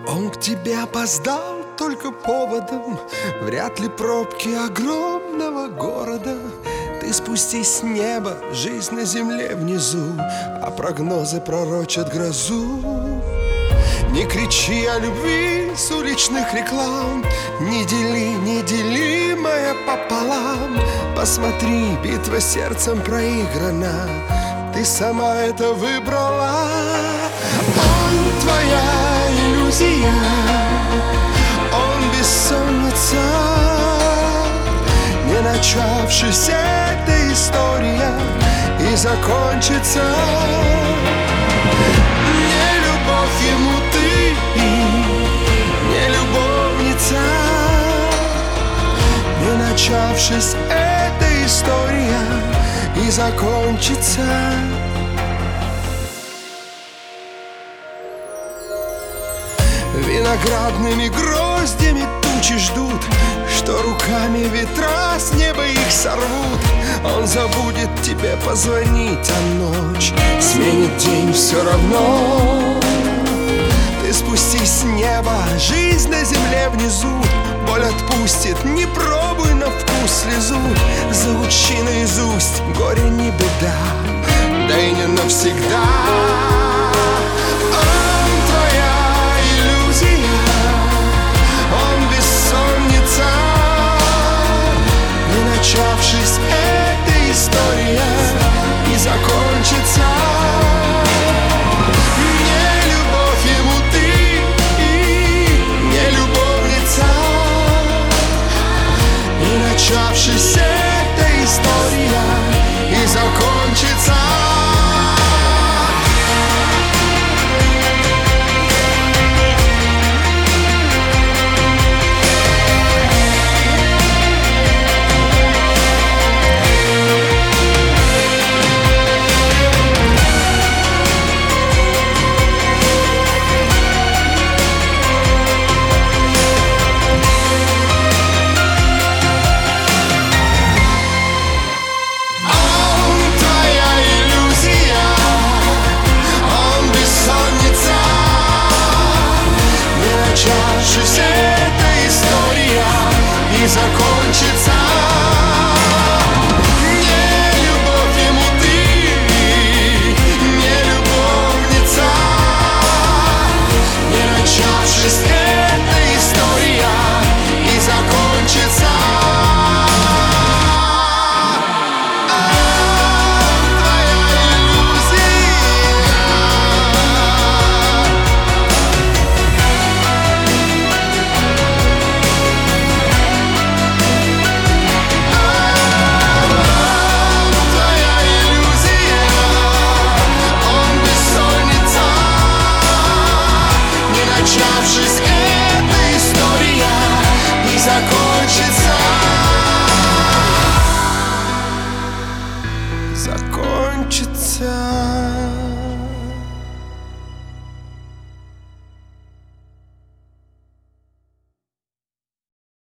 Он к тебе опоздал только поводом, вряд ли пробки огромного города. Ты спустись с неба, жизнь на земле внизу, а прогнозы пророчат грозу. Не кричи о любви с уличных реклам, не дели неделимое пополам. Посмотри, битва сердцем проиграна, ты сама это выбрала. Он твоя иллюзия, он бессонница, не начавшись эта история и закончится. Не любовь ему ты, не любовница, не начавшись эта история и закончится. Виноградными гроздями тучи ждут, что руками ветра с неба их сорвут. Он забудет тебе позвонить, а ночь сменит день все равно. Ты спустись с неба, жизнь на земле внизу, боль отпустит, не пробуй на вкус слезу. Заучи наизусть, горе не беда, да и не навсегда. Начавшись эта история и закончится. Не любовь ему ты, не любовница, и начавшись эта история и закончится. Начавшись эта история и закончится.